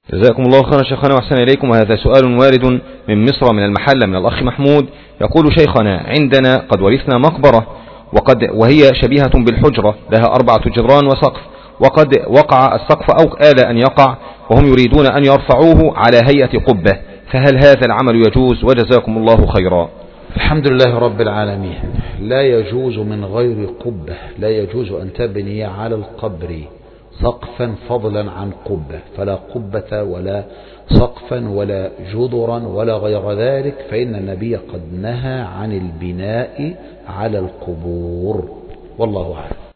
جزاكم الله خيرا شيخنا وأحسن إليكم. وهذا سؤال وارد من مصر من المحلة من الأخ محمود، يقول: شيخنا، عندنا قد ورثنا مقبرة وهي شبيهة بالحجرة، لها 4 جدران وسقف، وقد وقع السقف أو آل أن يقع، وهم يريدون أن يرفعوه على هيئة قبة، فهل هذا العمل يجوز؟ وجزاكم الله خيرا. الحمد لله رب العالمين. لا يجوز من غير قبة، لا يجوز أن تبني على القبر سقفا فضلا عن قبة، فلا قبة ولا سقفا ولا جدرا ولا غير ذلك، فإن النبي قد نهى عن البناء على القبور، والله أعلم.